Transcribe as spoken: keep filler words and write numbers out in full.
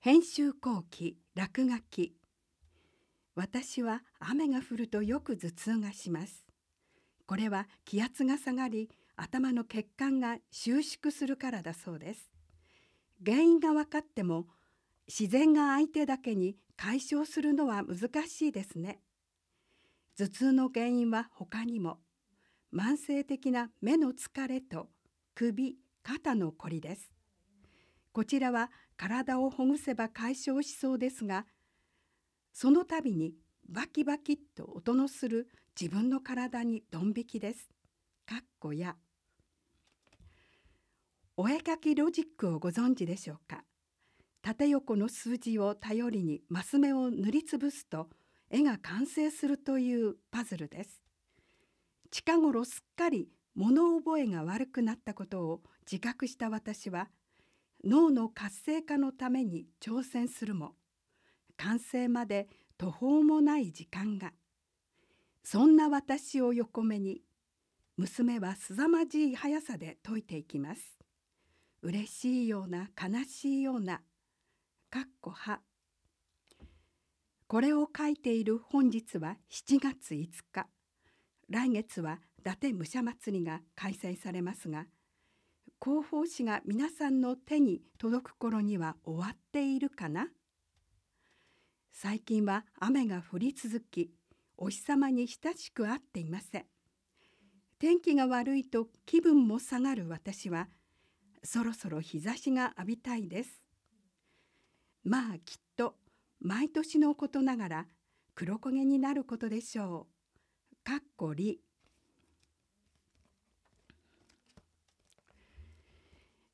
編集後期落書き。私は雨が降るとよく頭痛がします。これは気圧が下がり、頭の血管が収縮するからだそうです。原因が分かっても、自然が相手だけに解消するのは難しいですね。頭痛の原因は他にも、慢性的な目の疲れと首、肩のこりです。こちらは体をほぐせば解消しそうですが、その度にバキバキッと音のする自分の体にドン引きです。かっこや。お絵かきロジックをご存知でしょうか。縦横の数字を頼りにマス目を塗りつぶすと絵が完成するというパズルです。近頃すっかり物覚えが悪くなったことを自覚した私は、脳の活性化のために挑戦するも、完成まで途方もない時間が。そんな私を横目に、娘は凄まじい速さで解いていきます。嬉しいような悲しいような、かっこは。これを書いている本日はしちがついつか。来月は伊達武者祭りが開催されますが、広報誌が皆さんの手に届く頃には終わっているかな。最近は雨が降り続き、お日様に親しく会っていません。天気が悪いと気分も下がる私は、そろそろ日差しが浴びたいです。まあきっと毎年のことながら黒焦げになることでしょう。かっこり。